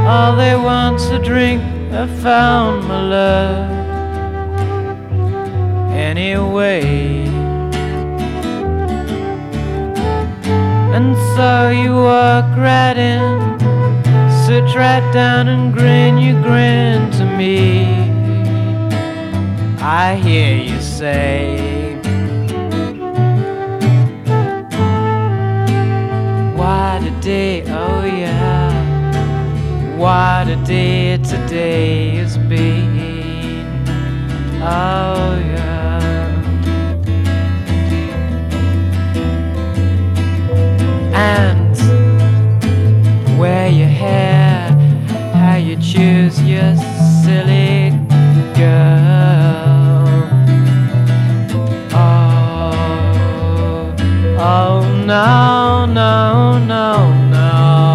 All they want's a drink. I found my love anyway. And so you walk right in, sit right down and grin. You grin to me. I hear you say, what a day, oh yeah, what a day today has been, oh yeah. And wear your hair, how you choose your silly girl. Oh no, no, no, no.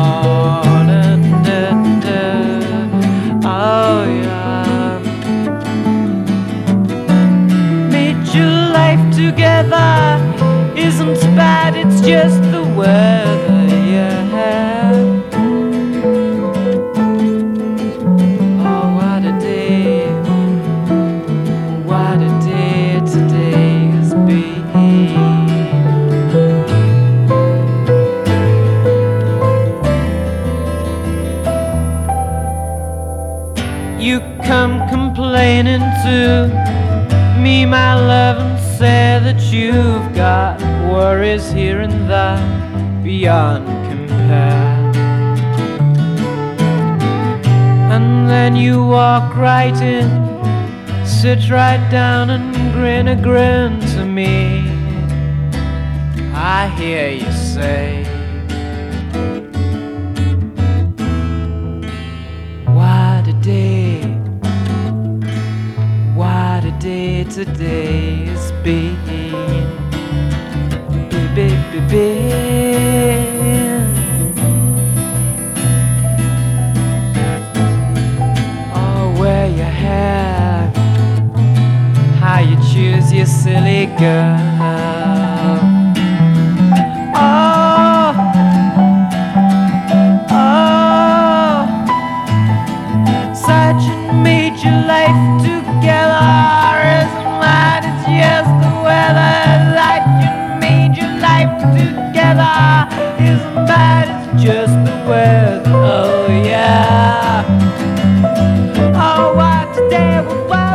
Oh yeah. Made your life together isn't bad, it's just the weather you have. Oh, what a day, what a day today has been. You come complaining to me, my love, and say that you've got worries here and there beyond compare. And then you walk right in, sit right down and grin a grin to me. I hear you say, what a day, what a day today has been, Oh, wear your hair, how you choose your silly girl. Oh, oh, such a major life together isn't mine, it's just the weather. Such a major life together isn't bad, it's just the weather. Oh yeah. Oh, what today was